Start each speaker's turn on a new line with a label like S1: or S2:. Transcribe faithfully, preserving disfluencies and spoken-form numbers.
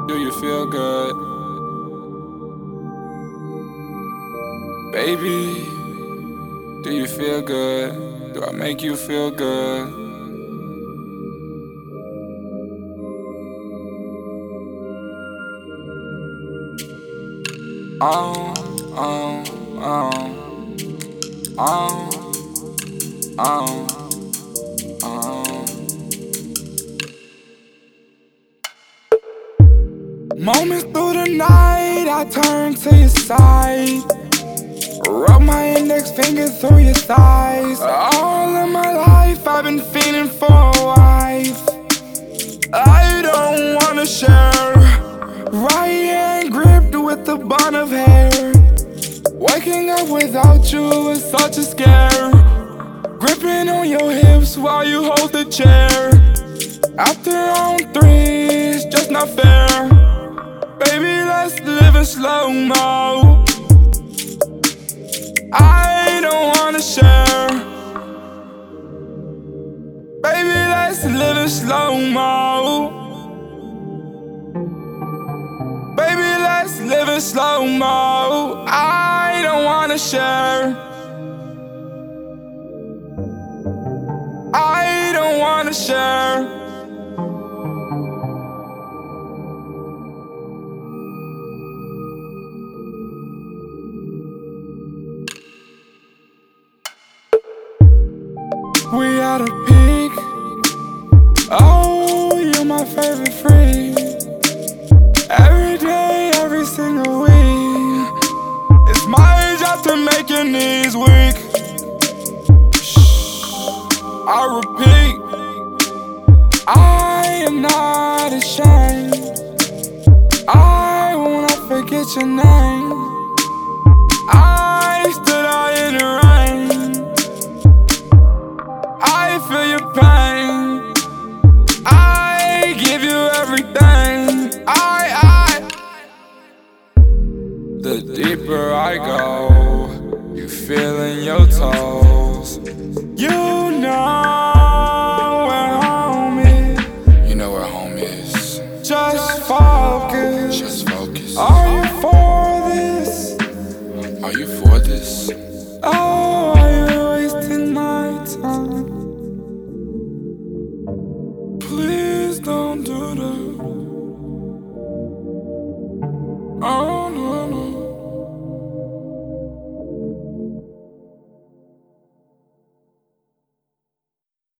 S1: Do you feel good? Baby, do you feel good? Do I make you feel good? Oh, oh, oh, oh, oh, oh. Moments through the night, I turn to your side, rub my index finger through your thighs. All of my life I've been feeling for a wife. I don't wanna share. Right hand gripped with a bun of hair. Waking up without you is such a scare. Gripping on your hips while you hold the chair. After round three, it's just not fair. Baby, let's live in slow-mo. I don't wanna share. Baby, let's live in slow-mo. Baby, let's live in slow-mo. I don't wanna share. I don't wanna share. We at a peak. Oh, you're my favorite freak. Every day, every single week. It's my job to make your knees weak. Shh, I repeat, I am not ashamed. I will not forget your name. I stood out in the rain. I feel your pain. I give you everything. I, I. The deeper I go, you feel in your toes. You know where home is. You know where home is. Just focus. Just focus. Are you for this? Are you for this? Oh, are you wasting my time? Please don't do that.